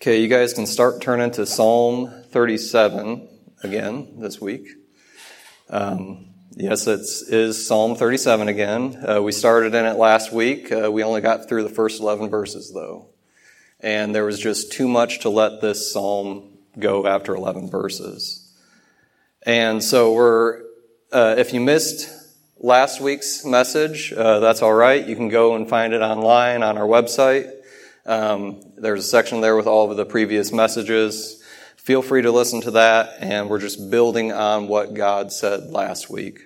Okay, you guys can start turning to Psalm 37 again this week. Yes, it is Psalm 37 again. We started in it last week. We only got through the first 11 verses, though. And there was just too much to let this psalm go after 11 verses. And so if you missed last week's message, that's all right. You can go and find it online on our website. There's a section there with all of the previous messages. Feel free to listen to that, and we're just building on what God said last week.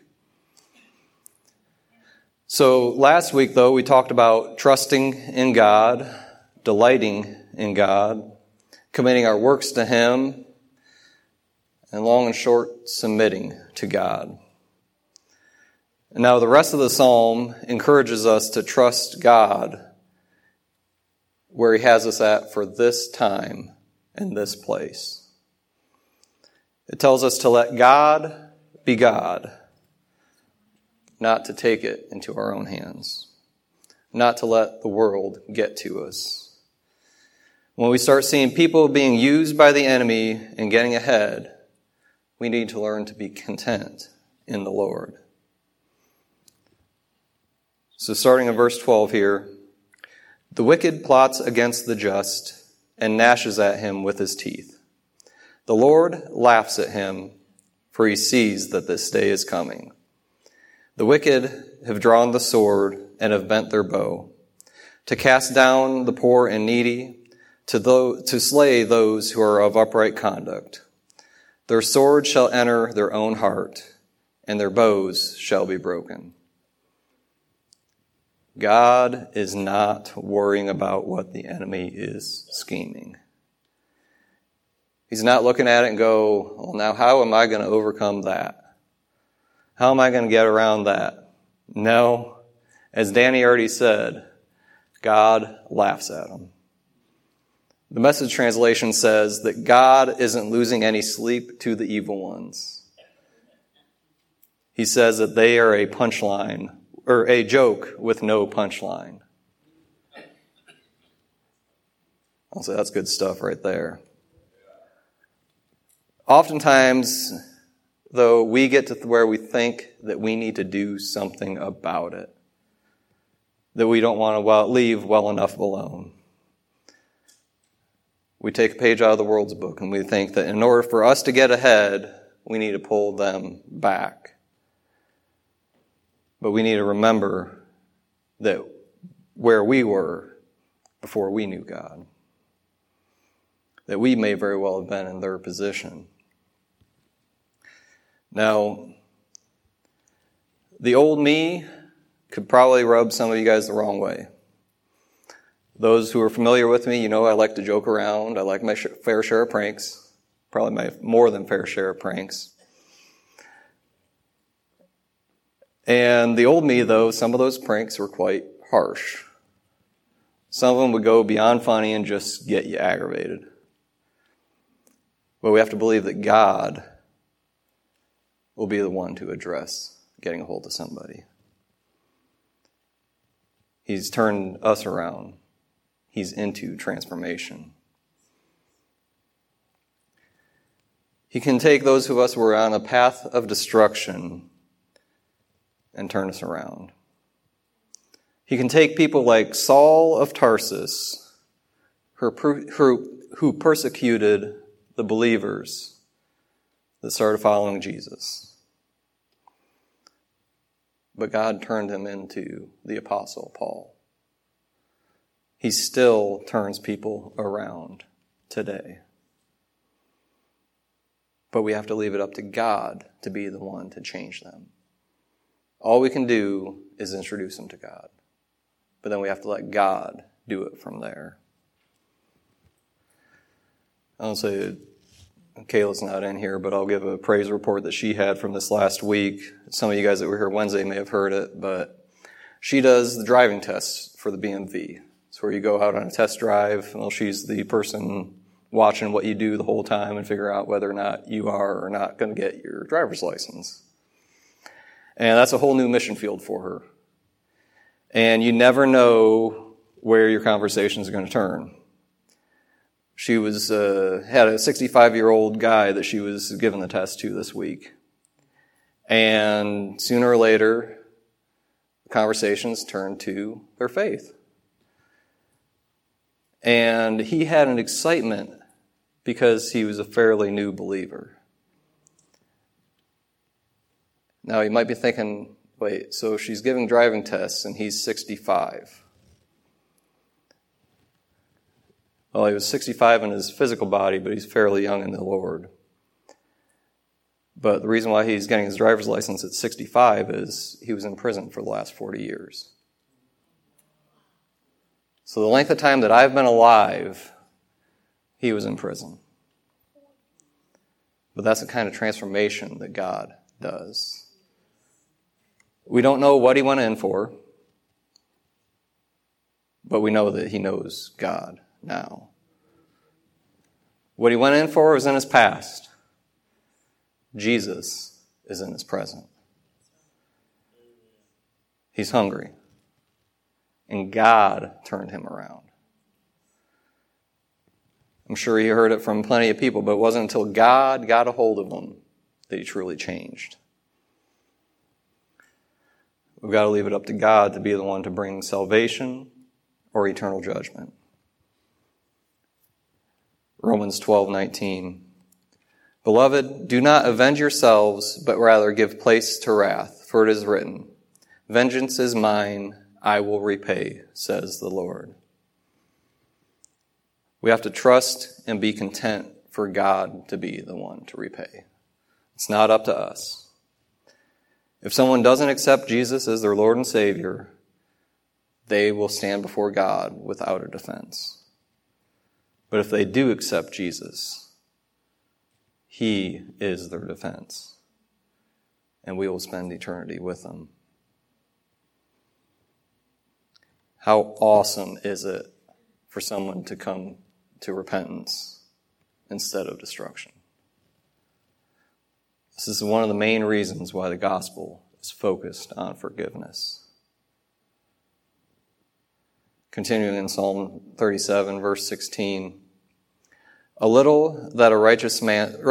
So last week, though, we talked about trusting in God, delighting in God, committing our works to Him, and long and short, submitting to God. And now the rest of the psalm encourages us to trust God where He has us at for this time and this place. It tells us to let God be God, not to take it into our own hands, not to let the world get to us. When we start seeing people being used by the enemy and getting ahead, we need to learn to be content in the Lord. So starting in verse 12 here, the wicked plots against the just and gnashes at him with his teeth. The Lord laughs at him, for He sees that this day is coming. The wicked have drawn the sword and have bent their bow, to cast down the poor and needy, to slay those who are of upright conduct. Their sword shall enter their own heart, and their bows shall be broken. God is not worrying about what the enemy is scheming. He's not looking at it and go, well, now how am I going to overcome that? How am I going to get around that? No, as Danny already said, God laughs at him. The Message translation says that God isn't losing any sleep to the evil ones. He says that they are a punchline, or a joke with no punchline. I'll say that's good stuff right there. Oftentimes, though, we get to where we think that we need to do something about it, that we don't want to leave well enough alone. We take a page out of the world's book and we think that in order for us to get ahead, we need to pull them back. But we need to remember that where we were before we knew God, that we may very well have been in their position. Now, the old me could probably rub some of you guys the wrong way. Those who are familiar with me, you know I like to joke around. I like my fair share of pranks, probably my more than fair share of pranks. And the old me, though, some of those pranks were quite harsh. Some of them would go beyond funny and just get you aggravated. But we have to believe that God will be the one to address getting a hold of somebody. He's turned us around. He's into transformation. He can take those of us who are on a path of destruction and turn us around. He can take people like Saul of Tarsus, who persecuted the believers that started following Jesus. But God turned him into the Apostle Paul. He still turns people around today. But we have to leave it up to God to be the one to change them. All we can do is introduce them to God. But then we have to let God do it from there. I'll say, Kayla's not in here, but I'll give a praise report that she had from this last week. Some of you guys that were here Wednesday may have heard it, but she does the driving tests for the BMV. It's where you go out on a test drive. Well, she's the person watching what you do the whole time and figure out whether or not you are or not going to get your driver's license. And that's a whole new mission field for her. And you never know where your conversation is going to turn. She was had a 65-year-old guy that she was giving the test to this week. And sooner or later, conversations turned to their faith. And he had an excitement because he was a fairly new believer. Now, you might be thinking, wait, so she's giving driving tests and he's 65. Well, he was 65 in his physical body, but he's fairly young in the Lord. But the reason why he's getting his driver's license at 65 is he was in prison for the last 40 years. So the length of time that I've been alive, he was in prison. But that's the kind of transformation that God does. We don't know what he went in for, but we know that he knows God now. What he went in for was in his past. Jesus is in his present. He's hungry. And God turned him around. I'm sure he heard it from plenty of people, but it wasn't until God got a hold of him that he truly changed. We've got to leave it up to God to be the one to bring salvation or eternal judgment. Romans 12:19. Beloved, do not avenge yourselves, but rather give place to wrath, for it is written, vengeance is mine, I will repay, says the Lord. We have to trust and be content for God to be the one to repay. It's not up to us. If someone doesn't accept Jesus as their Lord and Savior, they will stand before God without a defense. But if they do accept Jesus, he is their defense, and we will spend eternity with them. How awesome is it for someone to come to repentance instead of destruction? This is one of the main reasons why the gospel is focused on forgiveness. Continuing in Psalm 37, verse 16, a little that a righteous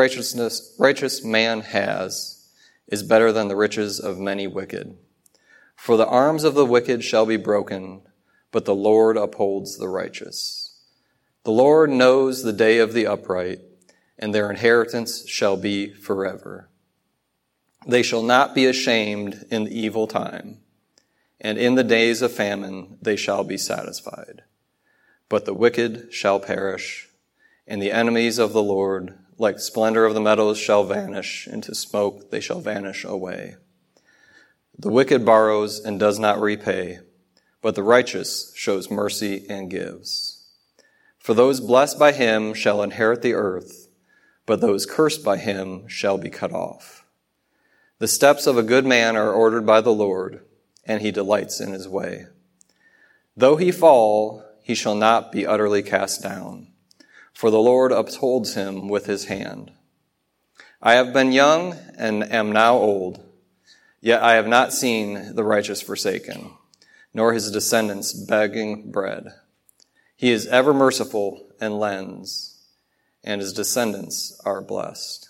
man has is better than the riches of many wicked. For the arms of the wicked shall be broken, but the Lord upholds the righteous. The Lord knows the day of the upright, and their inheritance shall be forever. They shall not be ashamed in the evil time, and in the days of famine they shall be satisfied. But the wicked shall perish, and the enemies of the Lord, like the splendor of the meadows, shall vanish. Into smoke they shall vanish away. The wicked borrows and does not repay, but the righteous shows mercy and gives. For those blessed by him shall inherit the earth, but those cursed by him shall be cut off. The steps of a good man are ordered by the Lord, and he delights in his way. Though he fall, he shall not be utterly cast down, for the Lord upholds him with his hand. I have been young and am now old, yet I have not seen the righteous forsaken, nor his descendants begging bread. He is ever merciful and lends, and his descendants are blessed.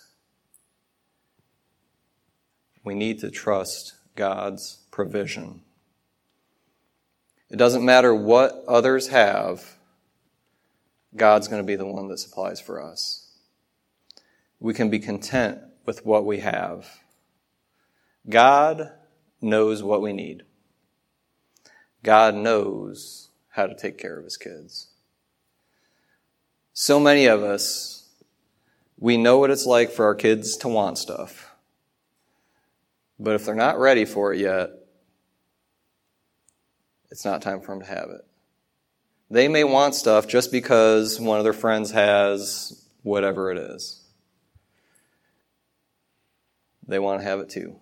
We need to trust God's provision. It doesn't matter what others have, God's going to be the one that supplies for us. We can be content with what we have. God knows what we need. God knows how to take care of his kids. So many of us, we know what it's like for our kids to want stuff. But if they're not ready for it yet, it's not time for them to have it. They may want stuff just because one of their friends has whatever it is. They want to have it too.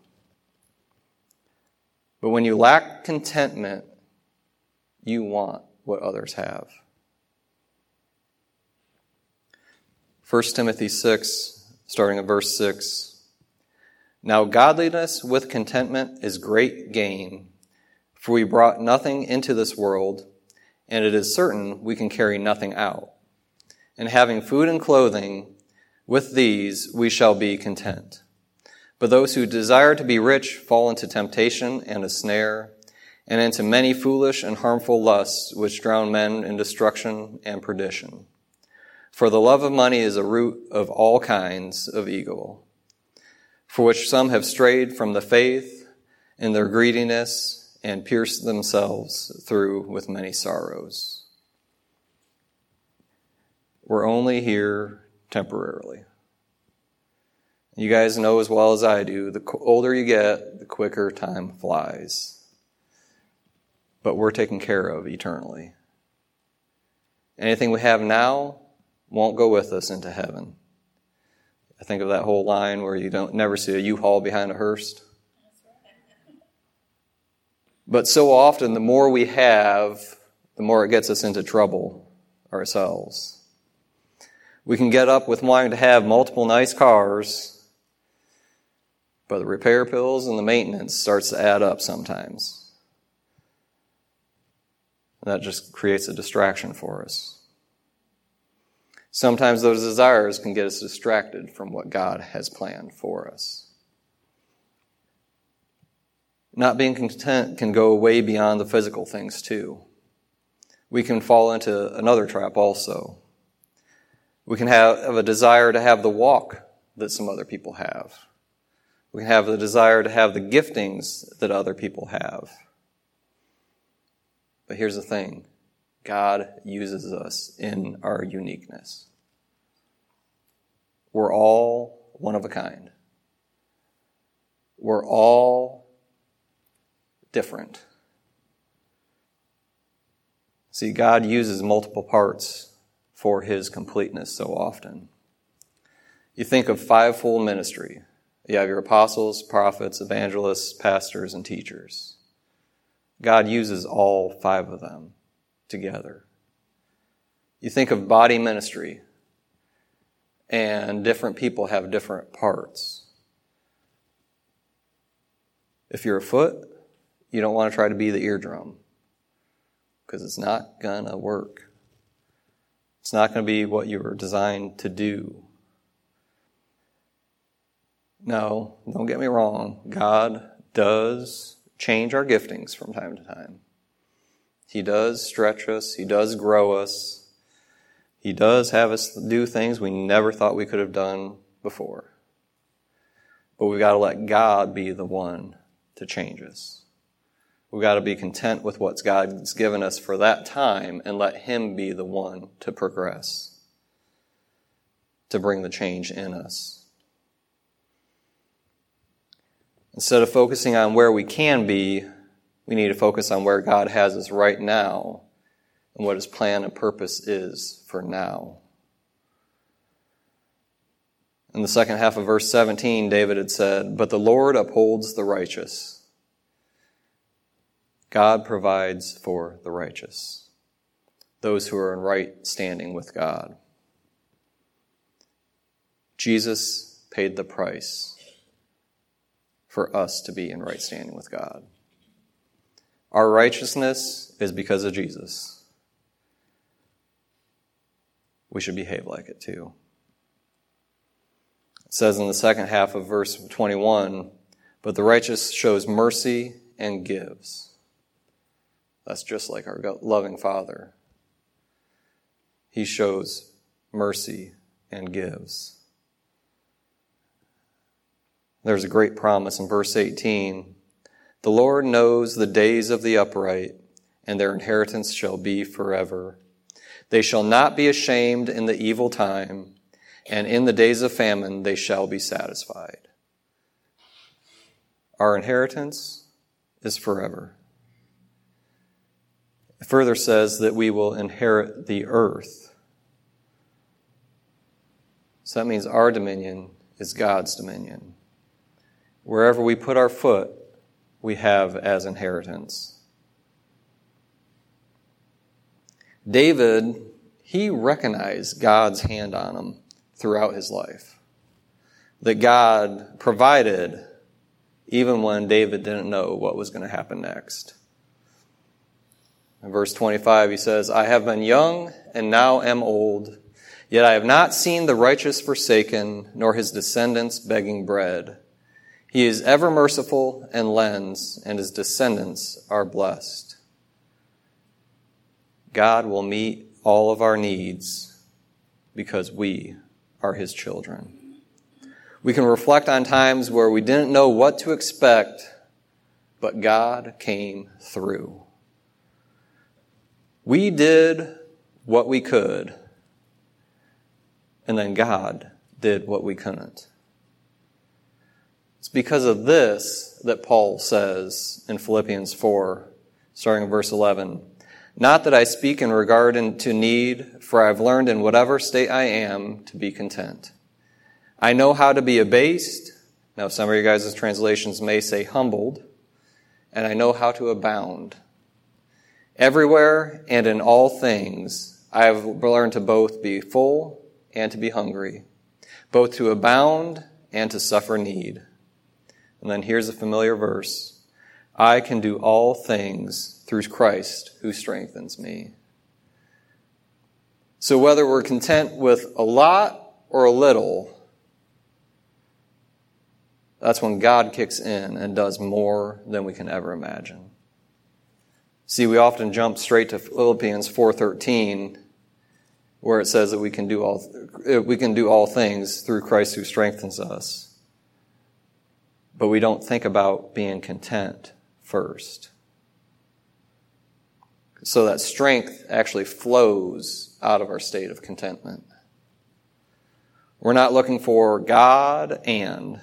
But when you lack contentment, you want what others have. 1 Timothy 6, starting at verse 6. Now godliness with contentment is great gain, for we brought nothing into this world, and it is certain we can carry nothing out. and having food and clothing, with these we shall be content. But those who desire to be rich fall into temptation and a snare, and into many foolish and harmful lusts, which drown men in destruction and perdition. For the love of money is a root of all kinds of evil, for which some have strayed from the faith in their greediness and pierced themselves through with many sorrows. We're only here temporarily. You guys know as well as I do, the older you get, the quicker time flies. But we're taken care of eternally. Anything we have now won't go with us into heaven. I think of that whole line where you don't never see a U-Haul behind a hearse. But so often, the more we have, the more it gets us into trouble ourselves. We can get up with wanting to have multiple nice cars, but the repair bills and the maintenance starts to add up sometimes. That just creates a distraction for us. Sometimes those desires can get us distracted from what God has planned for us. Not being content can go way beyond the physical things too. We can fall into another trap also. We can have a desire to have the walk that some other people have. We can have the desire to have the giftings that other people have. But here's the thing. God uses us in our uniqueness. We're all one of a kind. We're all different. See, God uses multiple parts for His completeness so often. You think of fivefold ministry. You have your apostles, prophets, evangelists, pastors, and teachers. God uses all five of them together. You think of body ministry, and different people have different parts. If you're a foot, you don't want to try to be the eardrum, because it's not going to work. It's not going to be what you were designed to do. No, don't get me wrong. God does change our giftings from time to time. He does stretch us. He does grow us. He does have us do things we never thought we could have done before. But we've got to let God be the one to change us. We've got to be content with what God's given us for that time and let Him be the one to progress, to bring the change in us. Instead of focusing on where we can be, we need to focus on where God has us right now and what His plan and purpose is for now. In the second half of verse 17, David had said, "But the Lord upholds the righteous." God provides for the righteous, those who are in right standing with God. Jesus paid the price for us to be in right standing with God. Our righteousness is because of Jesus. We should behave like it too. It says in the second half of verse 21, "But the righteous shows mercy and gives." That's just like our loving Father. He shows mercy and gives. There's a great promise in verse 18. "The Lord knows the days of the upright, and their inheritance shall be forever. They shall not be ashamed in the evil time, and in the days of famine they shall be satisfied." Our inheritance is forever. It further says that we will inherit the earth. So that means our dominion is God's dominion. Wherever we put our foot, we have as inheritance. David, he recognized God's hand on him throughout his life. That God provided even when David didn't know what was going to happen next. In verse 25, he says, "I have been young and now am old, Yet I have not seen the righteous forsaken, nor his descendants begging bread. He is ever merciful and lends, and his descendants are blessed. God will meet all of our needs because we are his children. We can reflect on times where we didn't know what to expect, but God came through. We did what we could, and then God did what we couldn't. It's because of this that Paul says in Philippians 4, starting in verse 11, "Not that I speak in regard to need, for I have learned in whatever state I am to be content. I know how to be abased." Now some of you guys' translations may say humbled. "And I know how to abound. Everywhere and in all things I have learned to both be full and to be hungry, both to abound and to suffer need." And then here's a familiar verse. "I can do all things through Christ who strengthens me." So whether we're content with a lot or a little, that's when God kicks in and does more than we can ever imagine. See, we often jump straight to Philippians 4:13, where it says that we can do all things through Christ who strengthens us. But we don't think about being content first. So that strength actually flows out of our state of contentment. We're not looking for God and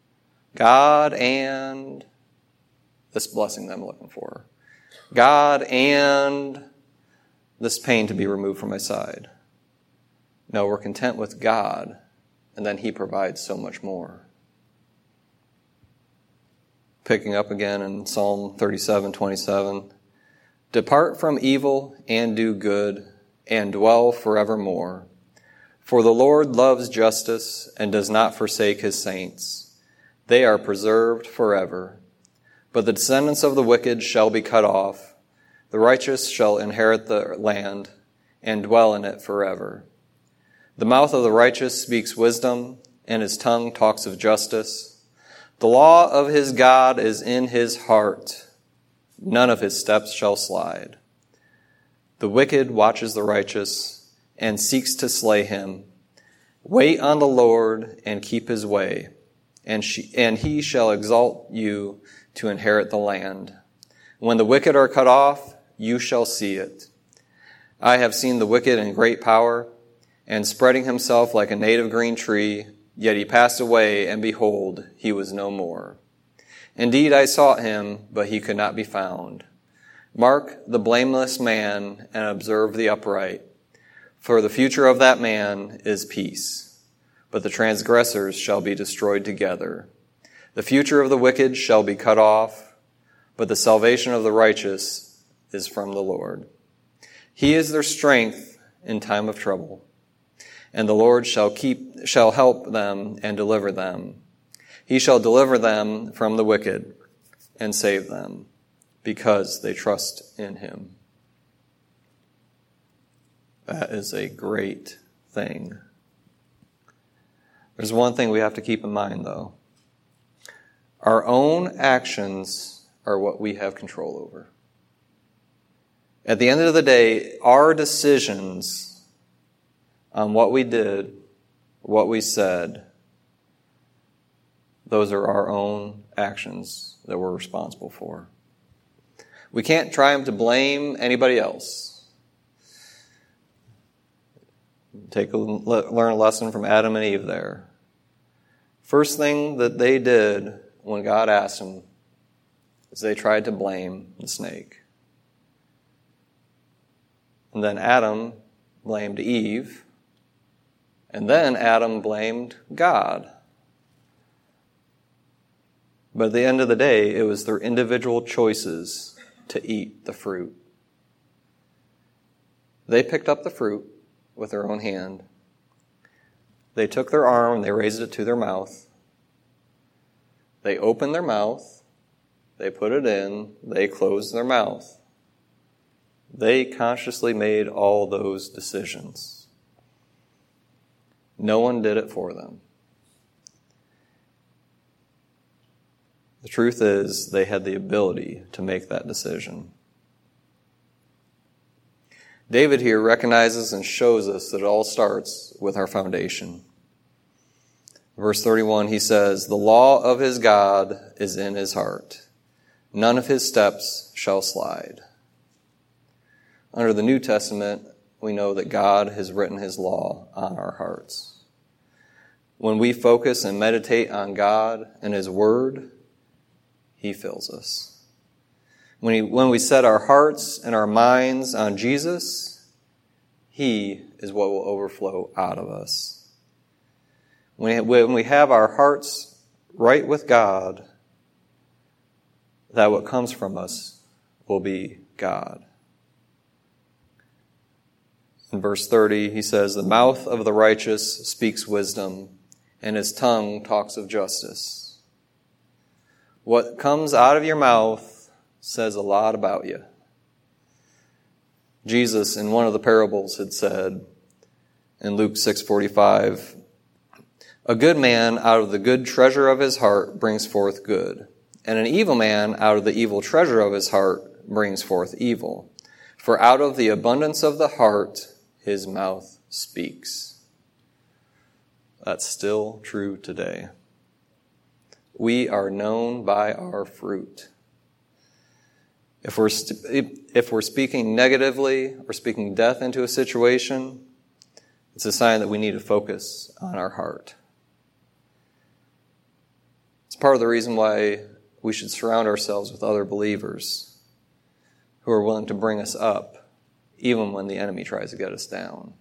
this blessing that I'm looking for. God and this pain to be removed from my side. No, we're content with God, and then he provides so much more. Picking up again in Psalm 37:27, "Depart from evil and do good, and dwell forevermore. For the Lord loves justice and does not forsake his saints. They are preserved forever. But the descendants of the wicked shall be cut off. The righteous shall inherit the land and dwell in it forever. The mouth of the righteous speaks wisdom, and his tongue talks of justice. The law of his God is in his heart. None of his steps shall slide. The wicked watches the righteous and seeks to slay him. Wait on the Lord and keep his way, and he shall exalt you to inherit the land. When the wicked are cut off, you shall see it. I have seen the wicked in great power, and spreading himself like a native green tree, yet he passed away, and behold, he was no more. Indeed, I sought him, but he could not be found. Mark the blameless man and observe the upright, for the future of that man is peace, but the transgressors shall be destroyed together. The future of the wicked shall be cut off, but the salvation of the righteous is from the Lord. He is their strength in time of trouble, and the Lord shall help them and deliver them. He shall deliver them from the wicked and save them, because they trust in him. That is a great thing. There's one thing we have to keep in mind, though. Our own actions are what we have control over. At the end of the day, our decisions on what we did, what we said, those are our own actions that we're responsible for. We can't try to blame anybody else. Learn a lesson from Adam and Eve there. First thing that they did when God asked them is they tried to blame the snake. And then Adam blamed Eve. And then Adam blamed God. But at the end of the day, it was their individual choices to eat the fruit. They picked up the fruit with their own hand. They took their arm, they raised it to their mouth. They opened their mouth, they put it in, they closed their mouth. They consciously made all those decisions. No one did it for them. The truth is, they had the ability to make that decision. David here recognizes and shows us that it all starts with our foundation. Verse 31, he says, "The law of his God is in his heart. None of his steps shall slide." Under the New Testament, we know that God has written his law on our hearts. When we focus and meditate on God and his word, he fills us. When we set our hearts and our minds on Jesus, he is what will overflow out of us. When we have our hearts right with God, that what comes from us will be God. In verse 30, he says, "The mouth of the righteous speaks wisdom, and his tongue talks of justice." What comes out of your mouth says a lot about you. Jesus, in one of the parables, had said in Luke 6:45, "A good man out of the good treasure of his heart brings forth good, and an evil man out of the evil treasure of his heart brings forth evil. For out of the abundance of the heart, his mouth speaks." That's still true today. We are known by our fruit. If we're speaking negatively or speaking death into a situation, it's a sign that we need to focus on our heart. It's part of the reason why we should surround ourselves with other believers who are willing to bring us up, even when the enemy tries to get us down.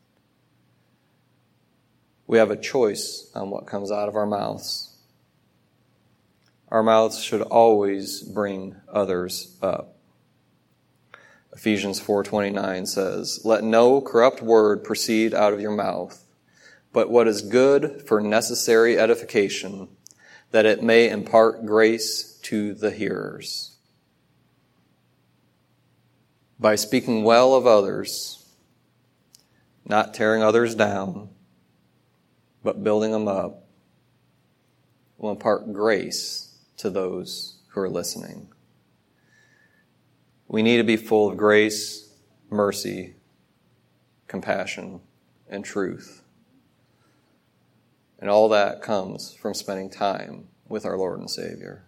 We have a choice on what comes out of our mouths. Our mouths should always bring others up. Ephesians 4:29 says, "Let no corrupt word proceed out of your mouth, but what is good for necessary edification, that it may impart grace to the hearers." By speaking well of others, not tearing others down, but building them up, will impart grace to those who are listening. We need to be full of grace, mercy, compassion, and truth. And all that comes from spending time with our Lord and Savior.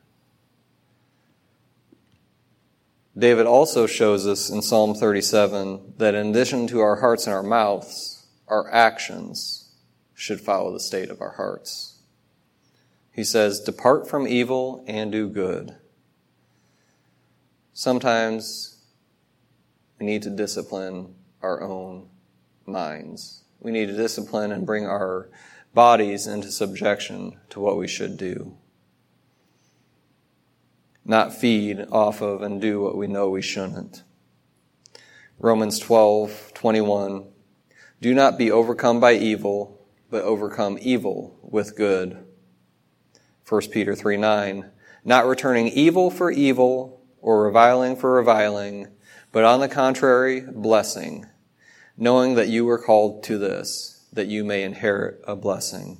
David also shows us in Psalm 37 that in addition to our hearts and our mouths, our actions should follow the state of our hearts. He says, "Depart from evil and do good." Sometimes we need to discipline our own minds. We need to discipline and bring our bodies into subjection to what we should do. Not feed off of and do what we know we shouldn't. Romans 12:21, "Do not be overcome by evil, but overcome evil with good." 1 Peter 3:9, "Not returning evil for evil or reviling for reviling, but on the contrary, blessing, knowing that you were called to this, that you may inherit a blessing."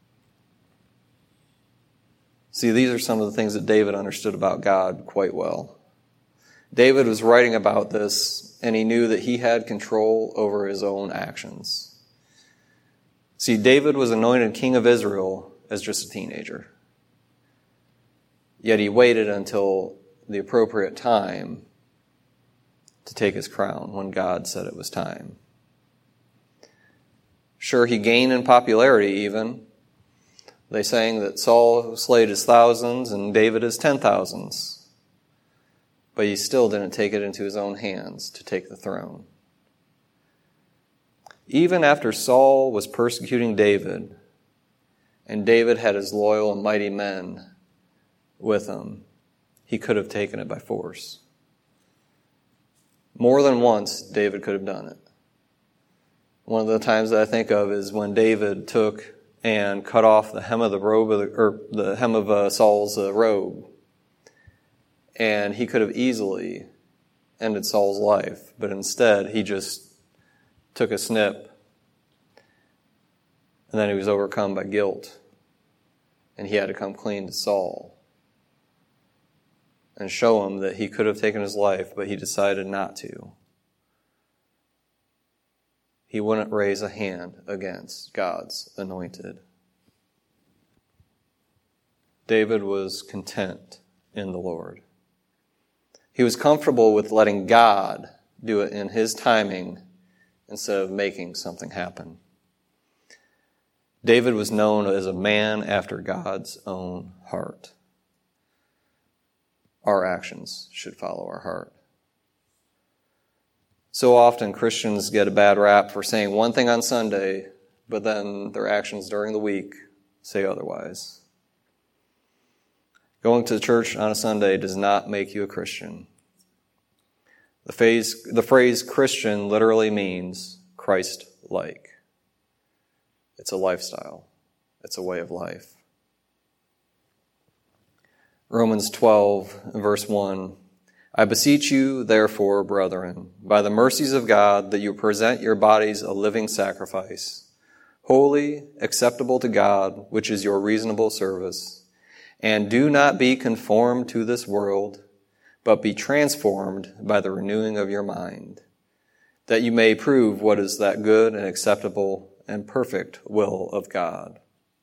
See, these are some of the things that David understood about God quite well. David was writing about this, and he knew that he had control over his own actions. See, David was anointed king of Israel as just a teenager. Yet he waited until the appropriate time to take his crown when God said it was time. Sure, he gained in popularity even. They sang that Saul slayed his thousands and David his 10,000s. But he still didn't take it into his own hands to take the throne. Even after Saul was persecuting David, and David had his loyal and mighty men with him, he could have taken it by force. More than once, David could have done it. One of the times that I think of is when David took and cut off the hem of the robe, the hem of Saul's robe, and he could have easily ended Saul's life, but instead he just took a snip And then he was overcome by guilt. And he had to come clean to Saul and show him that he could have taken his life, but he decided not to. He wouldn't raise a hand against God's anointed. David was content in the Lord. He was comfortable with letting God do it in his timing instead of making something happen. David was known as a man after God's own heart. Our actions should follow our heart. So often Christians get a bad rap for saying one thing on Sunday, but then their actions during the week say otherwise. Going to church on a Sunday does not make you a Christian. The phrase Christian literally means Christ-like. It's a lifestyle. It's a way of life. Romans 12, verse 1. I beseech you, therefore, brethren, by the mercies of God, that you present your bodies a living sacrifice, holy, acceptable to God, which is your reasonable service. And do not be conformed to this world, but be transformed by the renewing of your mind, that you may prove what is that good and acceptable and perfect will of God.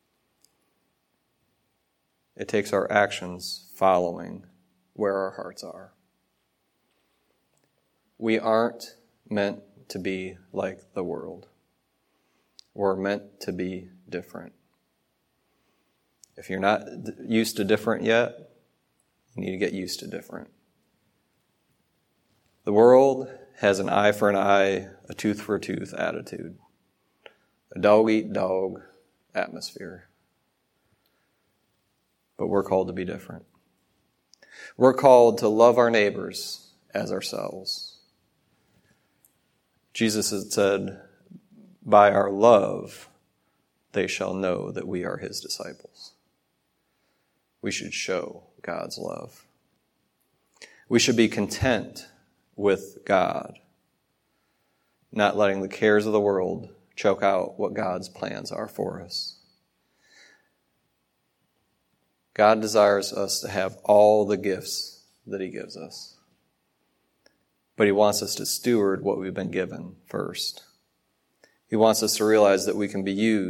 It takes our actions following where our hearts are. We aren't meant to be like the world. We're meant to be different. If you're not used to different yet, you need to get used to different. The world has an eye for an eye, a tooth for a tooth attitude. A dog-eat-dog atmosphere. But we're called to be different. We're called to love our neighbors as ourselves. Jesus had said, by our love, they shall know that we are his disciples. We should show God's love. We should be content with God, not letting the cares of the world choke out what God's plans are for us. God desires us to have all the gifts that he gives us. But he wants us to steward what we've been given first. He wants us to realize that we can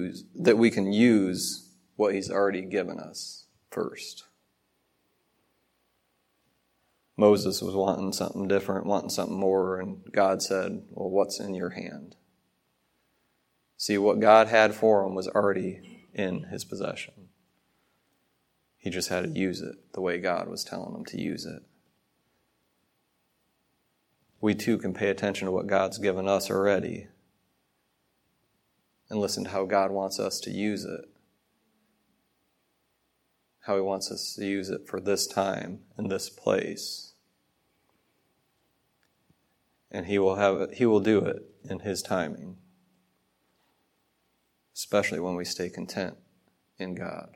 use what he's already given us first. Moses was wanting something different, wanting something more, and God said, well, what's in your hand? See, what God had for him was already in his possession. He just had to use it the way God was telling him to use it. We too can pay attention to what God's given us already and listen to how God wants us to use it. How he wants us to use it for this time and this place. And he will do it in his timing. Especially when we stay content in God.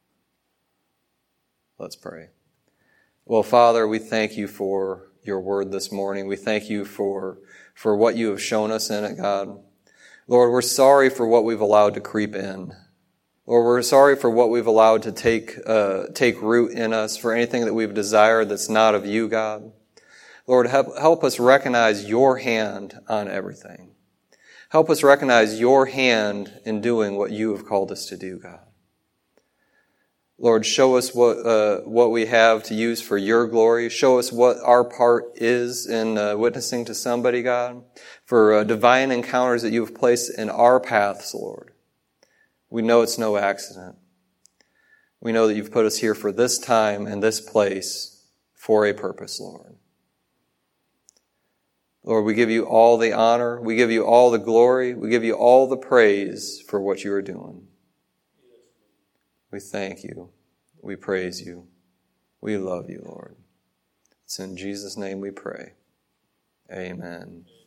Let's pray. Well, Father, we thank you for your word this morning. We thank you for what you have shown us in it, God. Lord, we're sorry for what we've allowed to creep in. Lord, we're sorry for what we've allowed to take root in us, for anything that we've desired that's not of you, God. Lord, help us recognize your hand on everything. Help us recognize your hand in doing what you have called us to do, God. Lord, show us what we have to use for your glory. Show us what our part is in witnessing to somebody, God, for divine encounters that you have placed in our paths, Lord. We know it's no accident. We know that you've put us here for this time and this place for a purpose, Lord. Lord, we give you all the honor. We give you all the glory. We give you all the praise for what you are doing. We thank you. We praise you. We love you, Lord. It's in Jesus' name we pray. Amen.